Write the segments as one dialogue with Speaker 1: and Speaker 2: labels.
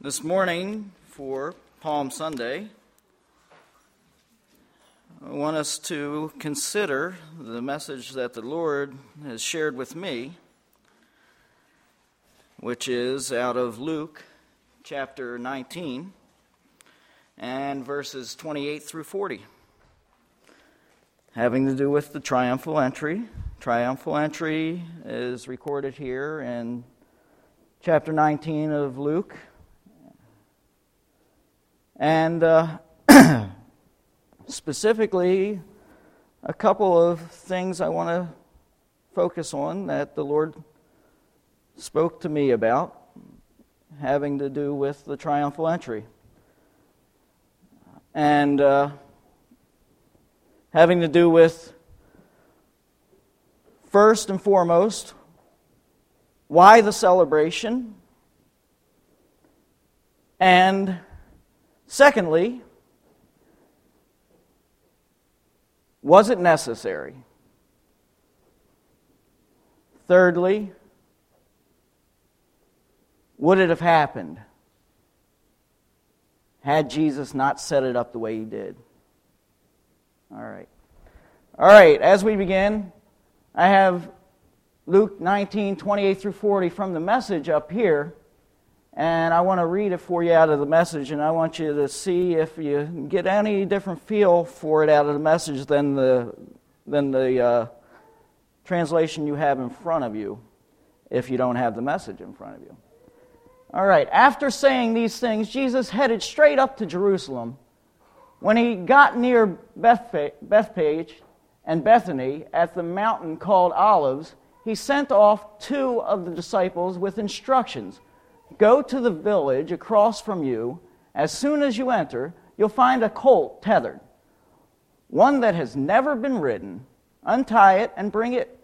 Speaker 1: This morning, for Palm Sunday, I want us to consider the message that the Lord has shared with me, which is out of Luke chapter 19 and verses 28 through 40, having to do with the triumphal entry. Triumphal entry is recorded here in chapter 19 of Luke. And specifically, a couple of things I want to focus on that the Lord spoke to me about, having to do with the triumphal entry. And having to do with, first and foremost, why the celebration, and secondly, was it necessary? Thirdly, would it have happened had Jesus not set it up the way he did? All right, as we begin, I have Luke 19, 28 through 40 from the Message up here. And I want to read it for you out of the Message, and I want you to see if you get any different feel for it out of the Message than the translation you have in front of you, if you don't have the Message in front of you. All right, after saying these things, Jesus headed straight up to Jerusalem. When he got near Bethphage and Bethany at the mountain called Olives, he sent off two of the disciples with instructions. Go to the village across from you. As soon as you enter, you'll find a colt tethered, one that has never been ridden. Untie it and bring it.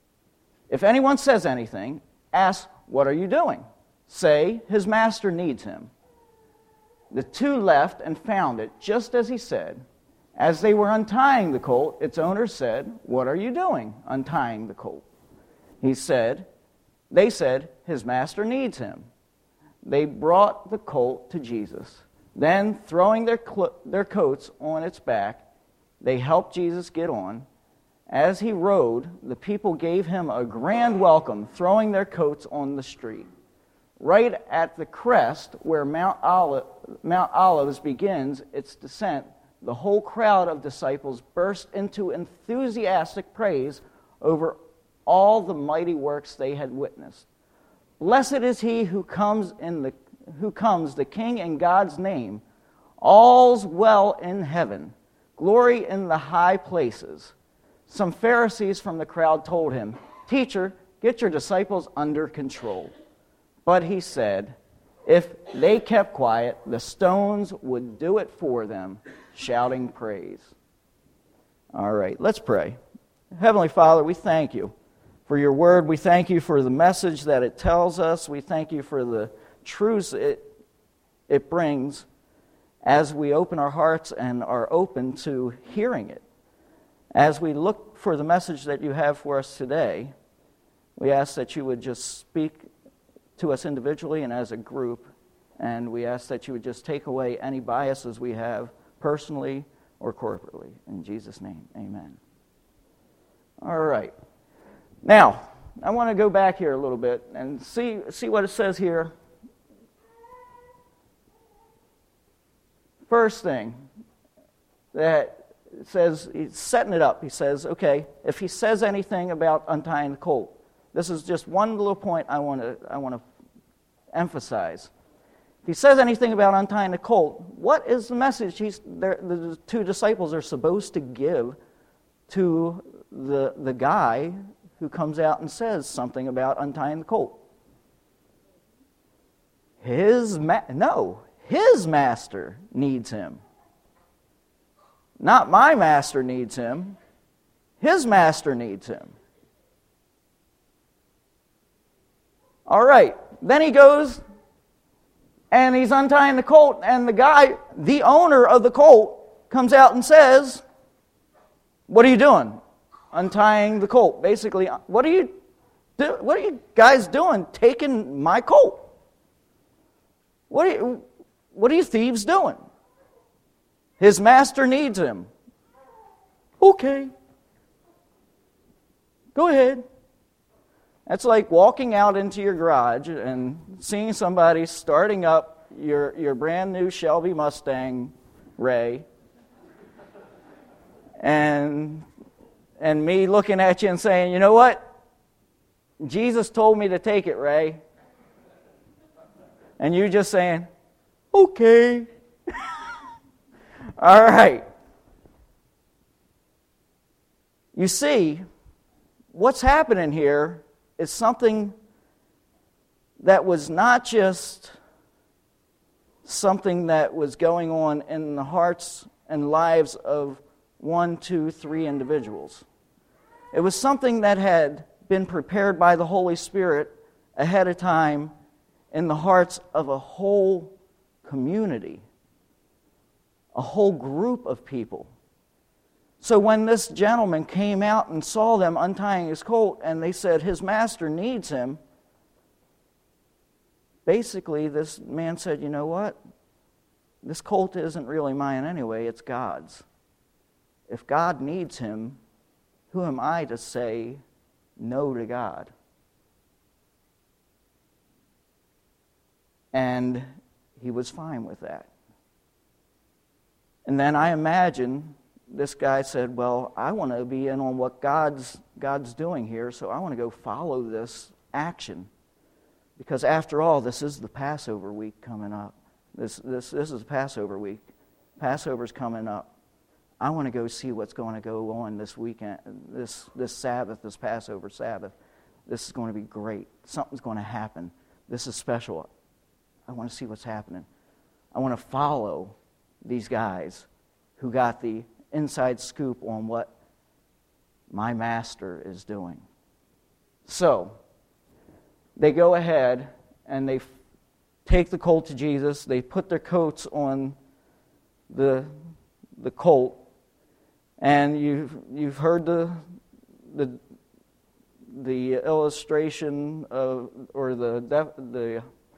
Speaker 1: If anyone says anything, ask, "What are you doing?" Say, "His master needs him." The two left and found it just as he said. As they were untying the colt, its owner said, "What are you doing untying the colt?" They said, "His master needs him." They brought the colt to Jesus. Then, throwing their coats on its back, they helped Jesus get on. As he rode, the people gave him a grand welcome, throwing their coats on the street. Right at the crest where Mount Olives begins its descent, the whole crowd of disciples burst into enthusiastic praise over all the mighty works they had witnessed. "Blessed is he who comes the King in God's name. All's well in heaven. Glory in the high places." Some Pharisees from the crowd told him, "Teacher, get your disciples under control." But he said, if they kept quiet, the stones would do it for them, shouting praise. All right, let's pray. Heavenly Father, we thank you for your word. We thank you for the message that it tells us. We thank you for the truths it brings as we open our hearts and are open to hearing it. As we look for the message that you have for us today, we ask that you would just speak to us individually and as a group, and we ask that you would just take away any biases we have personally or corporately. In Jesus' name, amen. All right. Now, I want to go back here a little bit and see what it says here. First thing that it says, he's setting it up. He says, okay, if he says anything about untying the colt, this is just one little point I want to emphasize. If he says anything about untying the colt, what is the message the two disciples are supposed to give to the guy who comes out and says something about untying the colt? His master needs him. Not my master needs him. His master needs him. All right. Then he goes and he's untying the colt, and the guy, the owner of the colt, comes out and says, "What are you doing? Untying the colt." Basically, what are you guys doing taking my colt? What are you thieves doing? His master needs him. Okay. Go ahead. That's like walking out into your garage and seeing somebody starting up your brand new Shelby Mustang, Ray, and me looking at you and saying, you know what? Jesus told me to take it, Ray. And you just saying, okay. All right. You see, what's happening here is something that was not just something that was going on in the hearts and lives of 1, 2, 3 individuals. It was something that had been prepared by the Holy Spirit ahead of time in the hearts of a whole community, a whole group of people. So when this gentleman came out and saw them untying his colt and they said his master needs him, basically this man said, you know what? This colt isn't really mine anyway, it's God's. If God needs him, who am I to say no to God? And he was fine with that. And then I imagine this guy said, well, I want to be in on what God's doing here, so I want to go follow this action. Because after all, this is the Passover week coming up. This is Passover week. Passover's coming up. I want to go see what's going to go on this weekend, this Sabbath, this Passover Sabbath. This is going to be great. Something's going to happen. This is special. I want to see what's happening. I want to follow these guys who got the inside scoop on what my master is doing. So, they go ahead and they take the colt to Jesus. They put their coats on the colt, and you've heard the illustration of, or the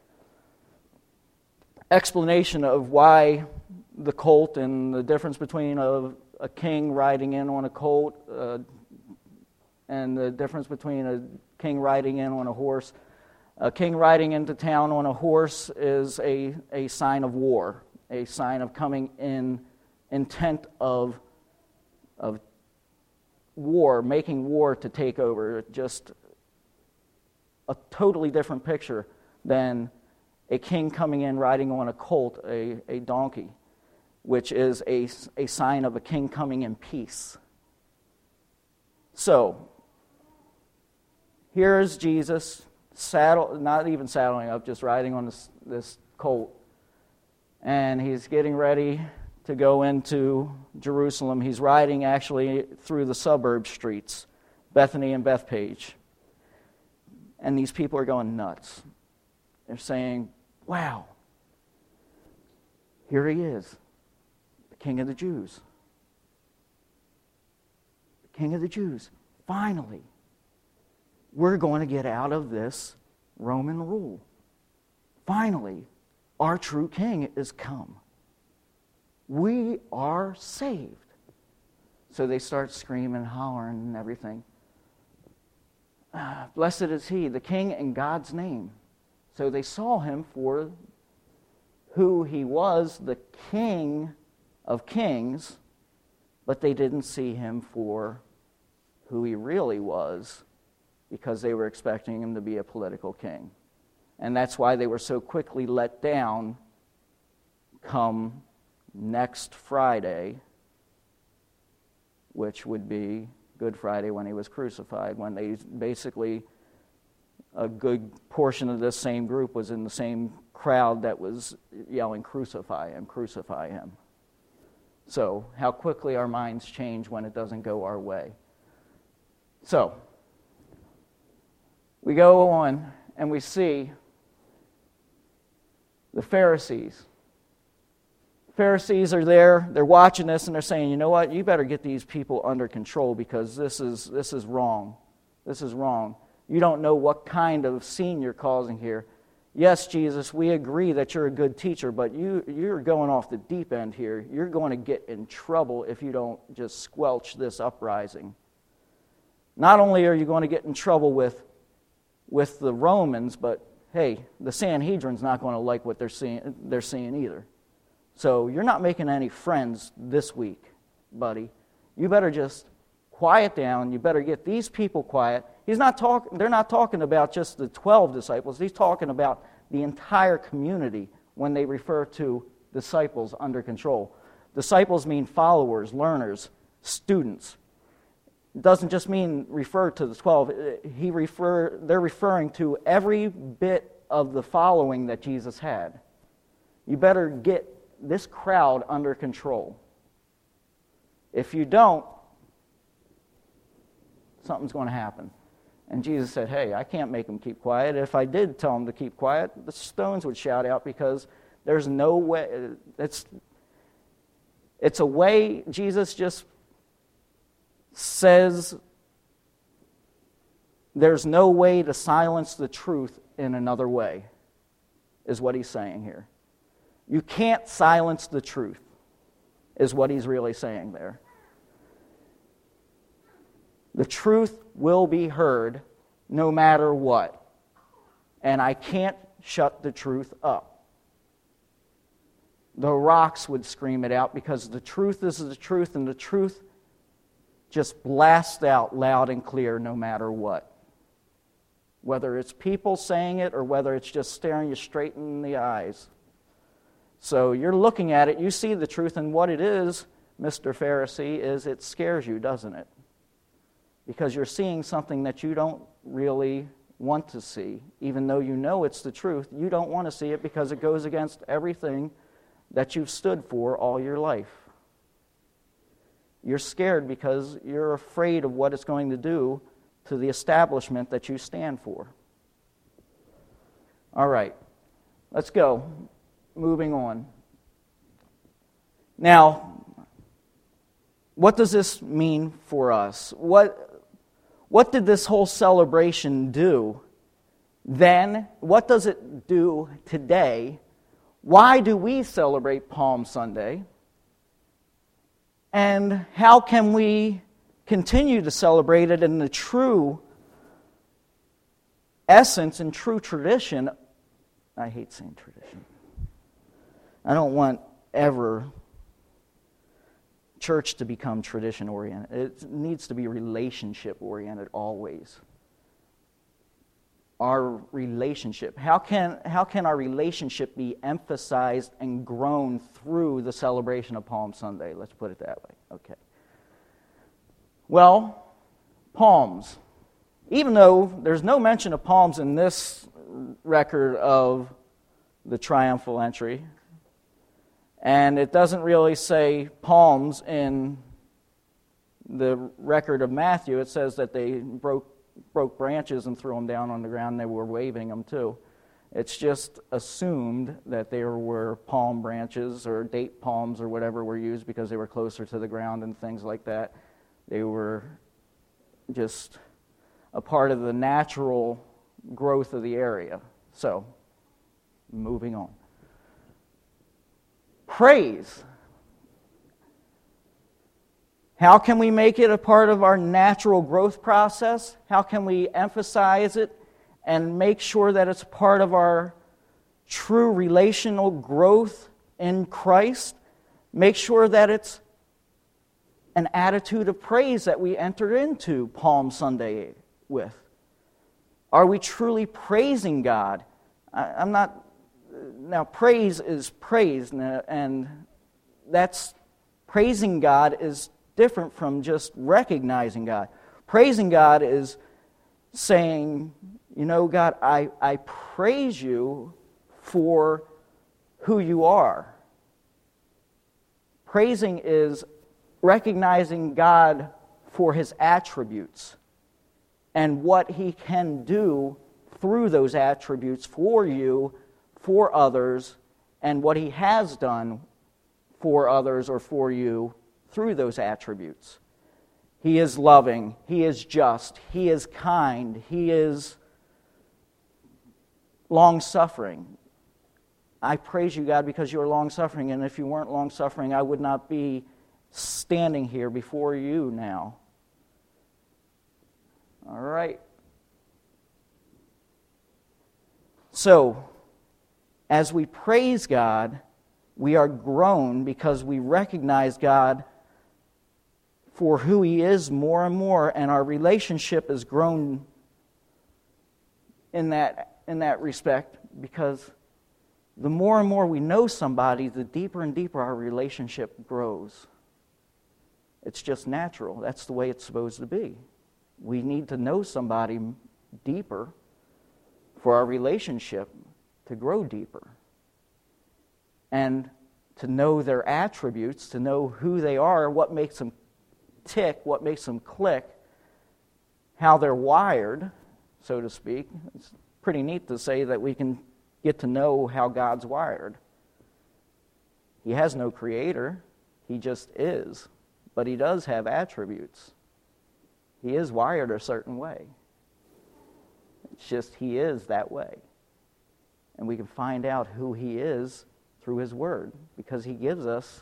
Speaker 1: explanation of why the colt and the difference between a king riding in on a colt and the difference between a king riding in on a horse. A king riding into town on a horse is a sign of war, a sign of coming in intent of war, making war to take over. Just a totally different picture than a king coming in riding on a colt, a donkey, which is a sign of a king coming in peace. So, here's Jesus, not even saddling up, just riding on this colt. And he's getting ready to go into Jerusalem. He's riding actually through the suburb streets, Bethany and Bethpage. And these people are going nuts. They're saying, wow, here he is, the King of the Jews. The King of the Jews. Finally, we're going to get out of this Roman rule. Finally, our true king is come. We are saved. So they start screaming, hollering, and everything. Blessed is he, the king in God's name. So they saw him for who he was, the King of Kings, but they didn't see him for who he really was, because they were expecting him to be a political king. And that's why they were so quickly let down come next Friday, which would be Good Friday when he was crucified, when they basically, a good portion of this same group was in the same crowd that was yelling, crucify him, crucify him. So, how quickly our minds change when it doesn't go our way. So, we go on and we see the Pharisees. Pharisees are there, they're watching this, and they're saying, you know what, you better get these people under control, because this is wrong. This is wrong. You don't know what kind of scene you're causing here. yes, Jesus, we agree that you're a good teacher, but you're going off the deep end here. You're going to get in trouble if you don't just squelch this uprising. Not only are you going to get in trouble with the Romans, but hey, the Sanhedrin's not going to like what they're seeing either. So you're not making any friends this week, buddy. You better just quiet down. You better get these people quiet. They're not talking about just the 12 disciples. He's talking about the entire community when they refer to disciples under control. Disciples mean followers, learners, students. It doesn't just mean refer to the 12. They're referring to every bit of the following that Jesus had. You better get this crowd under control. If you don't, something's going to happen. And Jesus said, hey, I can't make them keep quiet. If I did tell them to keep quiet, the stones would shout out, because there's no way. It's a way. Jesus just says there's no way to silence the truth in another way, is what he's saying here. You can't silence the truth, is what he's really saying there. The truth will be heard no matter what. And I can't shut the truth up. The rocks would scream it out, because the truth is the truth, and the truth just blasts out loud and clear no matter what. Whether it's people saying it or whether it's just staring you straight in the eyes. So you're looking at it, you see the truth, and what it is, Mr. Pharisee, is it scares you, doesn't it? Because you're seeing something that you don't really want to see. Even though you know it's the truth, you don't want to see it because it goes against everything that you've stood for all your life. You're scared because you're afraid of what it's going to do to the establishment that you stand for. All right, let's go. Moving on. Now, what does this mean for us? What did this whole celebration do then? What does it do today? Why do we celebrate Palm Sunday? And how can we continue to celebrate it in the true essence and true tradition? I hate saying tradition. I don't want ever church to become tradition-oriented. It needs to be relationship-oriented always. Our relationship. How can our relationship be emphasized and grown through the celebration of Palm Sunday? Let's put it that way. Okay. Well, palms. Even though there's no mention of palms in this record of the triumphal entry, and it doesn't really say palms in the record of Matthew. It says that they broke branches and threw them down on the ground. They were waving them too. It's just assumed that there were palm branches or date palms or whatever were used because they were closer to the ground and things like that. They were just a part of the natural growth of the area. So, moving on. Praise. How can we make it a part of our natural growth process? How can we emphasize it and make sure that it's part of our true relational growth in Christ? Make sure that it's an attitude of praise that we enter into Palm Sunday with. Are we truly praising God? I'm not... Now, praise is praise, and that's... Praising God is different from just recognizing God. Praising God is saying, you know, God, I praise you for who you are. Praising is recognizing God for His attributes and what He can do through those attributes for you, for others, and what He has done for others or for you through those attributes. He is loving, He is just, He is kind, He is long-suffering. I praise you, God, because you are long-suffering, and if you weren't long-suffering, I would not be standing here before you now. All right. So, as we praise God, we are grown because we recognize God for who He is more and more, and our relationship is grown in that respect, because the more and more we know somebody, the deeper and deeper our relationship grows. It's just natural. That's the way it's supposed to be. We need to know somebody deeper for our relationship to grow deeper. And to know their attributes, to know who they are, what makes them tick, what makes them click, how they're wired, so to speak. It's pretty neat to say that we can get to know how God's wired. He has no creator. He just is. But He does have attributes. He is wired a certain way. It's just He is that way. And we can find out who He is through His Word, because He gives us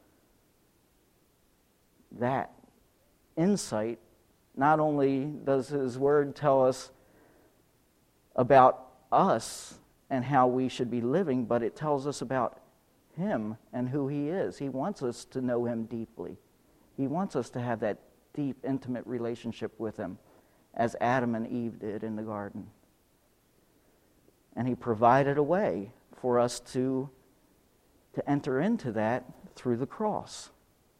Speaker 1: that insight. Not only does His Word tell us about us and how we should be living, but it tells us about Him and who He is. He wants us to know Him deeply. He wants us to have that deep, intimate relationship with Him, as Adam and Eve did in the garden. And He provided a way for us to enter into that through the cross.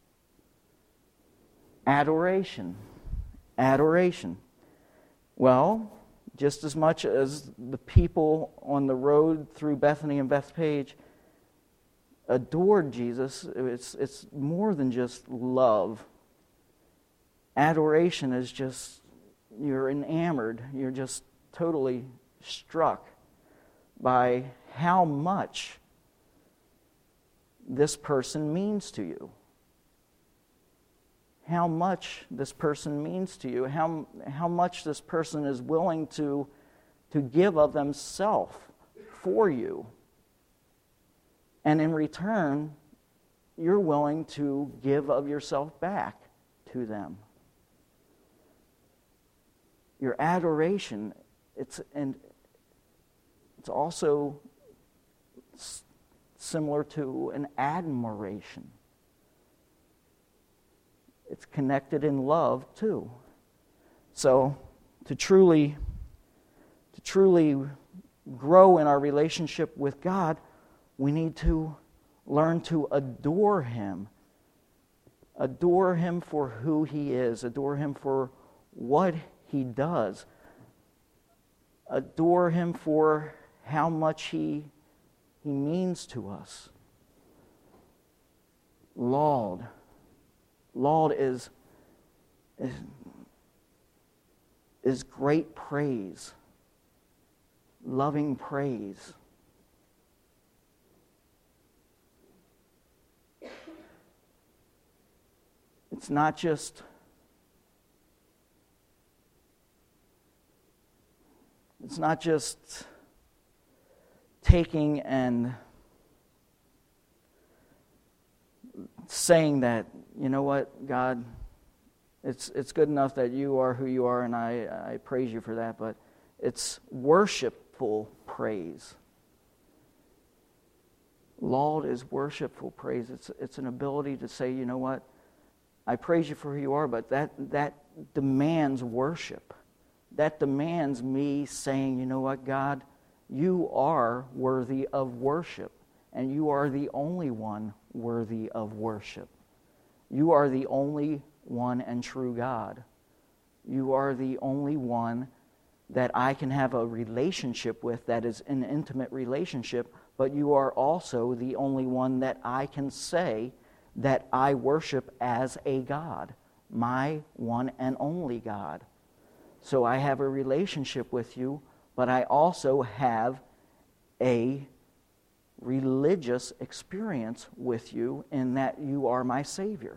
Speaker 1: Adoration. Adoration. Well, just as much as the people on the road through Bethany and Bethpage adored Jesus, it's more than just love. Adoration is just, you're enamored, you're just totally struck by how much this person means to you. How much this person means to you, how much this person is willing to give of themselves for you. And in return, you're willing to give of yourself back to them. Your adoration, it's also similar to an admiration. It's connected in love too. So to truly grow in our relationship with God, we need to learn to adore Him. Adore Him for who He is. Adore Him for what He does. Adore Him for how much He means to us. Laud is great praise, loving praise. It's not just taking and saying that, you know what, God, it's good enough that you are who you are, and I praise you for that, but it's worshipful praise. Laud is worshipful praise. It's an ability to say, you know what, I praise you for who you are, but that demands worship. That demands me saying, you know what, God, you are worthy of worship, and you are the only one worthy of worship. You are the only one and true God. You are the only one that I can have a relationship with that is an intimate relationship, but you are also the only one that I can say that I worship as a God, my one and only God. So I have a relationship with you, but I also have a religious experience with you in that you are my Savior.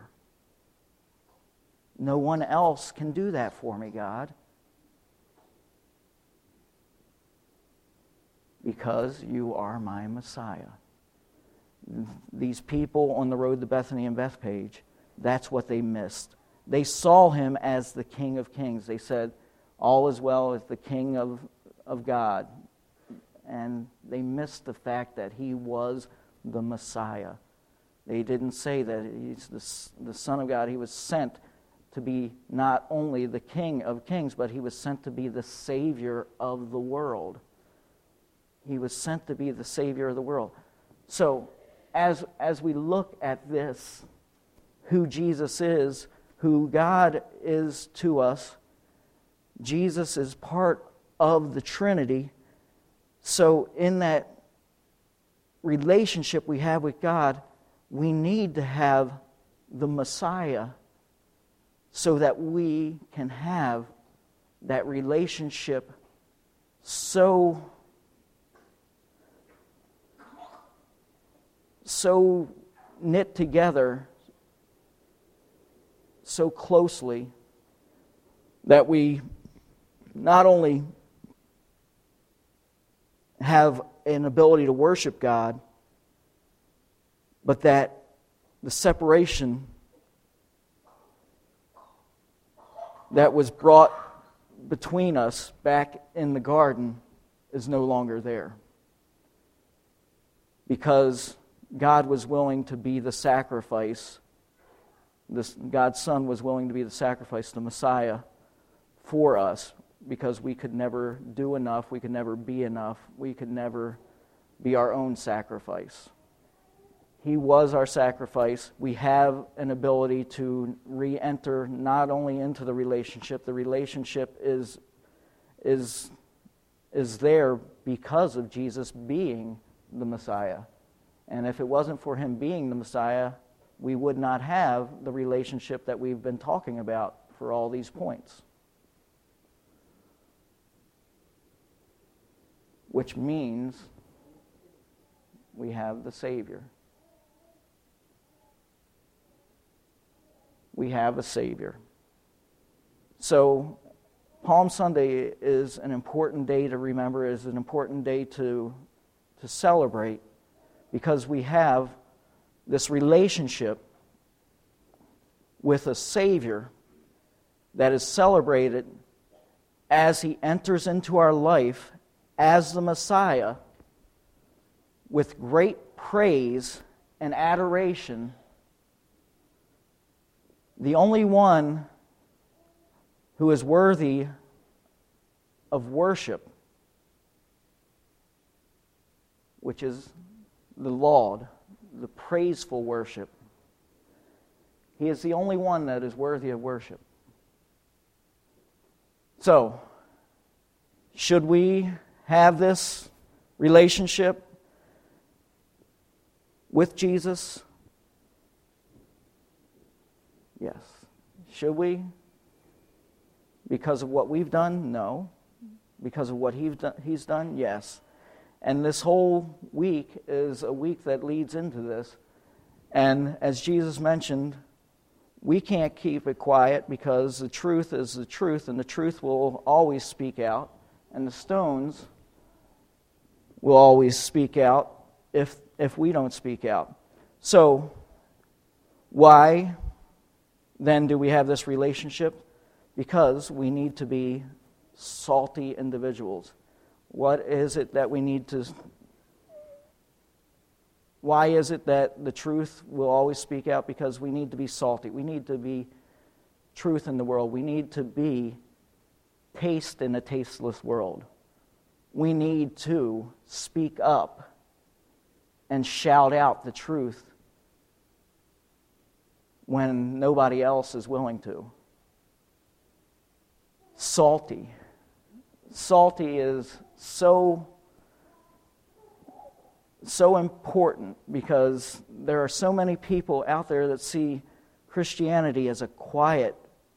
Speaker 1: No one else can do that for me, God. because you are my Messiah. These people on the road to Bethany and Bethpage, that's what they missed. They saw him as the King of Kings. They said, all is well as the King of God. And they missed the fact that he was the Messiah. They didn't say that he's the Son of God. He was sent to be not only the King of Kings, but he was sent to be the Savior of the world. He was sent to be the Savior of the world. So, as we look at this, who Jesus is, who God is to us, Jesus is part of the Trinity. So in that relationship we have with God, we need to have the Messiah so that we can have that relationship so knit together so closely that we not only have an ability to worship God, but that the separation that was brought between us back in the garden is no longer there. Because God was willing to be the sacrifice. God's Son was willing to be the sacrifice, the Messiah, for us, because we could never do enough, we could never be enough, we could never be our own sacrifice. He was our sacrifice. We have an ability to re-enter not only into the relationship is there because of Jesus being the Messiah. And if it wasn't for him being the Messiah, we would not have the relationship that we've been talking about for all these points. Which means we have the Savior. We have a Savior. So, Palm Sunday is an important day to remember, is an important day to celebrate, because we have this relationship with a Savior that is celebrated as he enters into our life as the Messiah with great praise and adoration. The only one who is worthy of worship, which is the laud, the praiseful worship. He is the only one that is worthy of worship. So, should we have this relationship with Jesus? Yes. Should we? Because of what we've done? No. Because of what he's done? Yes. And this whole week is a week that leads into this. And as Jesus mentioned, we can't keep it quiet because the truth is the truth, and the truth will always speak out, and the stones will always speak out if we don't speak out. So, why then do we have this relationship? Because we need to be salty individuals. What is it that we need to... Why is it that the truth will always speak out? Because we need to be salty. We need to be truth in the world. We need to be taste in a tasteless world. We need to speak up and shout out the truth when nobody else is willing to. Salty. Salty is so important because there are so many people out there that see Christianity as a quiet,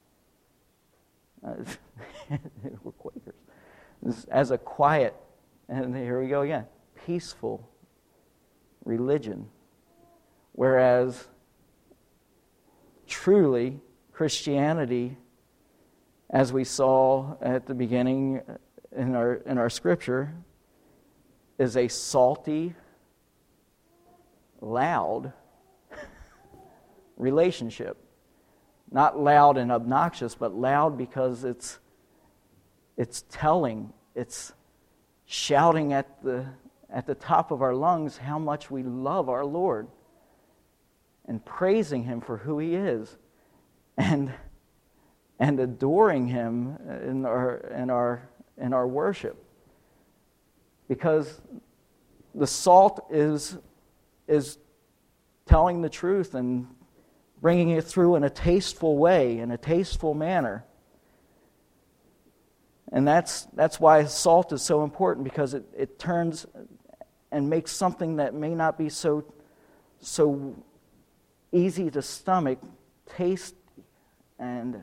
Speaker 1: we're Quakers, as a quiet, and here we go again, peaceful religion. Whereas truly Christianity, as we saw at the beginning in our scripture, is a salty, loud relationship. Not loud and obnoxious, but loud because it's telling, it's shouting at the top of our lungs how much we love our Lord and praising Him for who He is and adoring Him in our worship. Because the salt is telling the truth and bringing it through in a tasteful way, in a tasteful manner. And that's why salt is so important, because it turns and makes something that may not be so easy to stomach taste and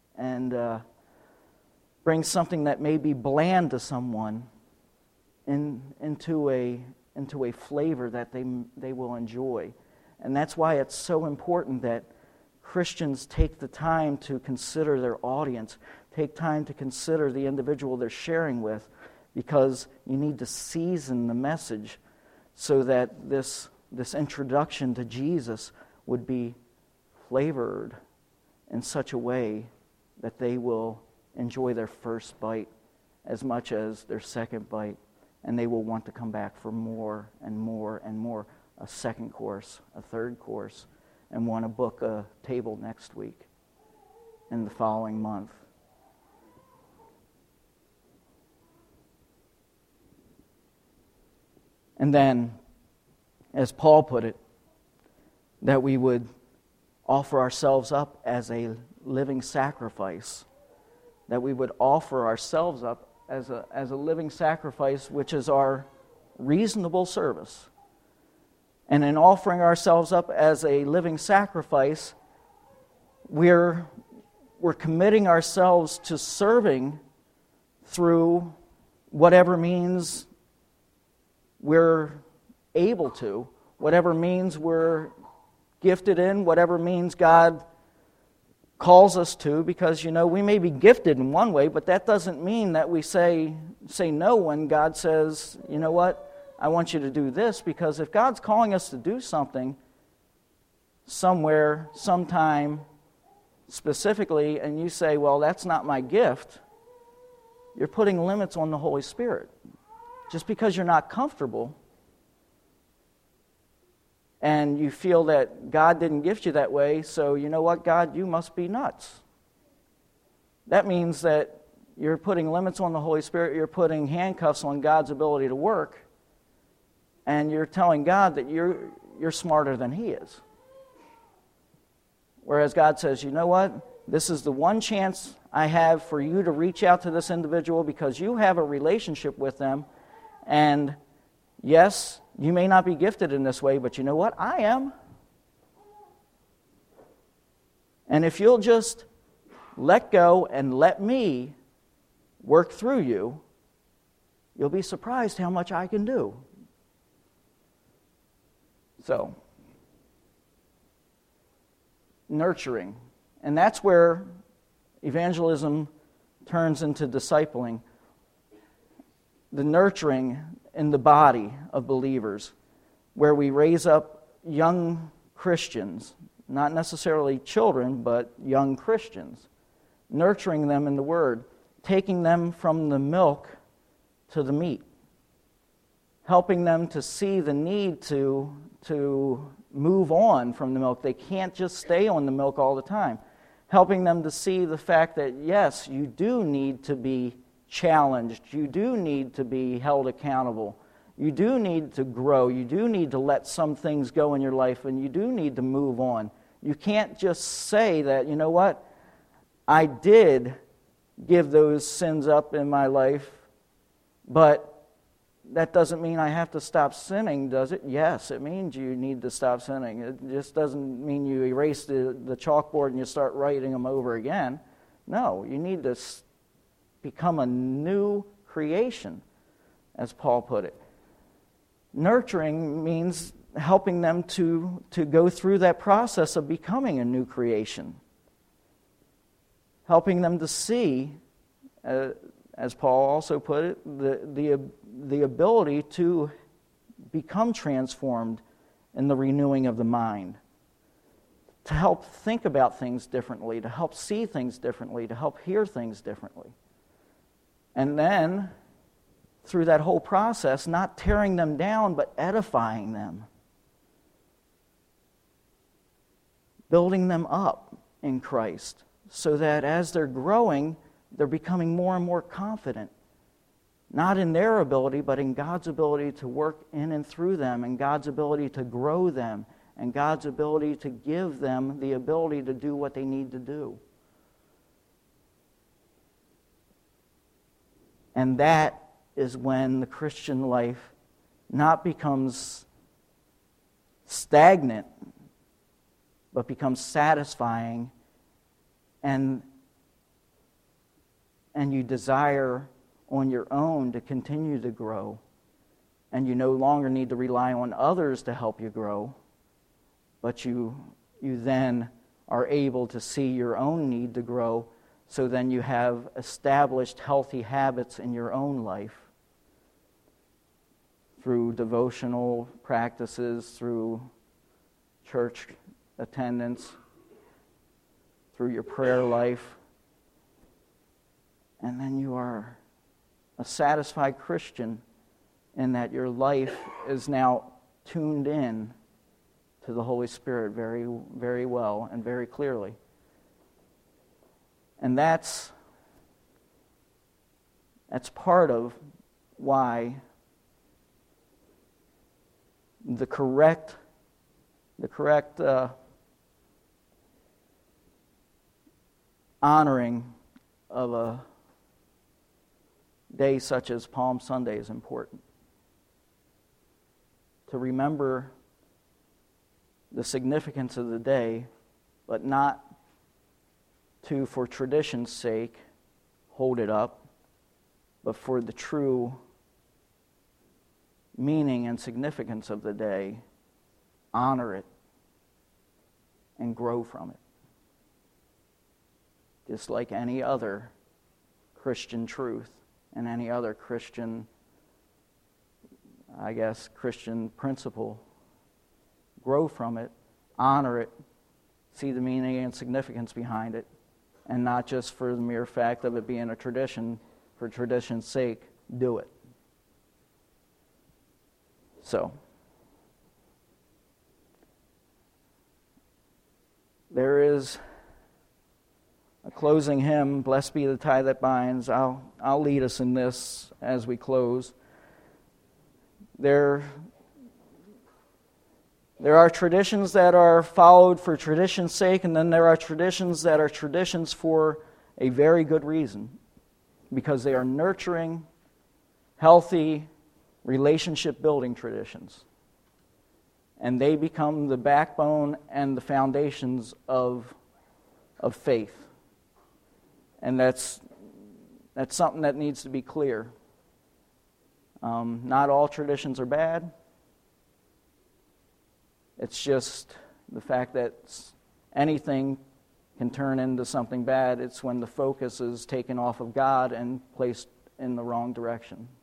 Speaker 1: brings something that may be bland to someone into a flavor that they will enjoy. And that's why it's so important that Christians take the time to consider their audience, take time to consider the individual they're sharing with, because you need to season the message so that this introduction to Jesus would be flavored in such a way that they will enjoy their first bite as much as their second bite, and they will want to come back for more and more and more, a second course, a third course, and want to book a table next week and the following month. And then, as Paul put it, that we would offer ourselves up as a living sacrifice, that we would offer ourselves up as a living sacrifice, which is our reasonable service. And in offering ourselves up as a living sacrifice, we're committing ourselves to serving through whatever means we're able to, whatever means we're gifted in, whatever means God calls us to, because, we may be gifted in one way, but that doesn't mean that we say no when God says, you know what, I want you to do this, because if God's calling us to do something somewhere, sometime, specifically, and you say, well, that's not my gift, you're putting limits on the Holy Spirit. Just because you're not comfortable and you feel that God didn't gift you that way, so you know what, God, you must be nuts. That means that you're putting limits on the Holy Spirit, you're putting handcuffs on God's ability to work, and you're telling God that you're smarter than He is. Whereas God says, you know what, this is the one chance I have for you to reach out to this individual because you have a relationship with them, and yes, you may not be gifted in this way, but you know what? I am. And if you'll just let go and let me work through you, you'll be surprised how much I can do. So, nurturing. And that's where evangelism turns into discipling. The nurturing in the body of believers, where we raise up young Christians, not necessarily children, but young Christians, nurturing them in the Word, taking them from the milk to the meat, helping them to see the need to move on from the milk. They can't just stay on the milk all the time. Helping them to see the fact that, yes, you do need to be challenged. You do need to be held accountable. You do need to grow. You do need to let some things go in your life, and you do need to move on. You can't just say that, you know what, I did give those sins up in my life, but that doesn't mean I have to stop sinning, does it? Yes, it means you need to stop sinning. It just doesn't mean you erase the chalkboard and you start writing them over again. No, you need to become a new creation, as Paul put it. Nurturing means helping them to go through that process of becoming a new creation. Helping them to see as Paul also put it, the ability to become transformed in the renewing of the mind, to help think about things differently, to help see things differently, to help hear things differently. And then, through that whole process, not tearing them down, but edifying them, building them up in Christ, so that as they're growing, they're becoming more and more confident, not in their ability, but in God's ability to work in and through them, and God's ability to grow them, and God's ability to give them the ability to do what they need to do. And that is when the Christian life not becomes stagnant, but becomes satisfying, and you desire on your own to continue to grow, and you no longer need to rely on others to help you grow, but you then are able to see your own need to grow, so then you have established healthy habits in your own life through devotional practices, through church attendance, through your prayer life, and then you are a satisfied Christian in that your life is now tuned in to the Holy Spirit very, very well and very clearly. And that's part of why the correct honoring of a day such as Palm Sunday is important. To remember the significance of the day, but not to, for tradition's sake, hold it up, but for the true meaning and significance of the day, honor it and grow from it. Just like any other Christian truth and any other Christian principle. Grow from it, honor it, see the meaning and significance behind it, and not just for the mere fact of it being a tradition, for tradition's sake, do it. So, there is a closing hymn, "Blessed be the tie that binds." I'll lead us in this as we close. There are traditions that are followed for tradition's sake, and then there are traditions that are traditions for a very good reason, because they are nurturing, healthy, relationship-building traditions. And they become the backbone and the foundations of faith. And that's something that needs to be clear. Not all traditions are bad. It's just the fact that anything can turn into something bad. It's when the focus is taken off of God and placed in the wrong direction.